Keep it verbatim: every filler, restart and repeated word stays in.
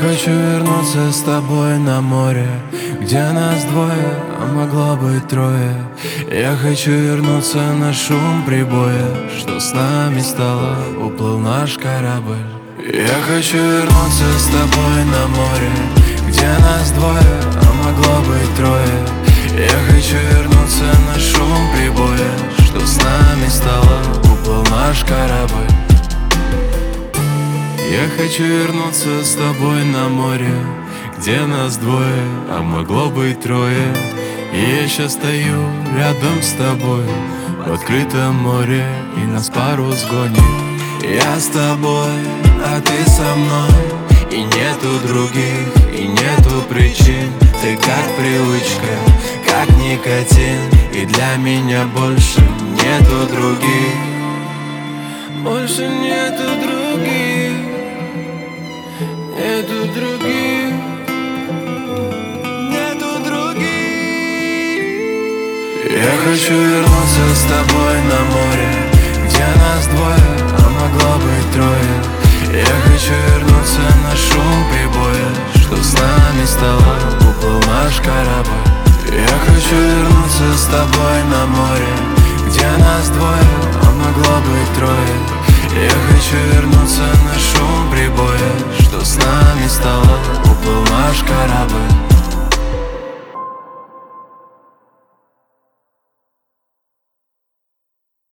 хочу вернуться с тобой на море, где нас двое, а могло быть трое. Я хочу вернуться на шум прибоя, что с нами стало, уплыл наш корабль. Я хочу вернуться с тобой на море, где нас двое, а могло быть трое. Я хочу вернуться на шум прибоя, что с нами стало, уплыл наш корабль. Я хочу вернуться с тобой на море, где нас двое, а могло быть трое. И я сейчас стою рядом с тобой в открытом море, и нас парус гонит. Я с тобой, а ты со мной, и нету других, и нету причин. Ты как привычка, как никотин, и для меня больше нету других. Больше нету других, нету других, нету других. Я хочу вернуться с тобой на море, где нас двое, а могло быть трое. Я хочу вернуться на шум прибоя, что с нами стало, уплыл наш корабль. Я хочу вернуться с тобой на море, где нас двое, а могло быть трое.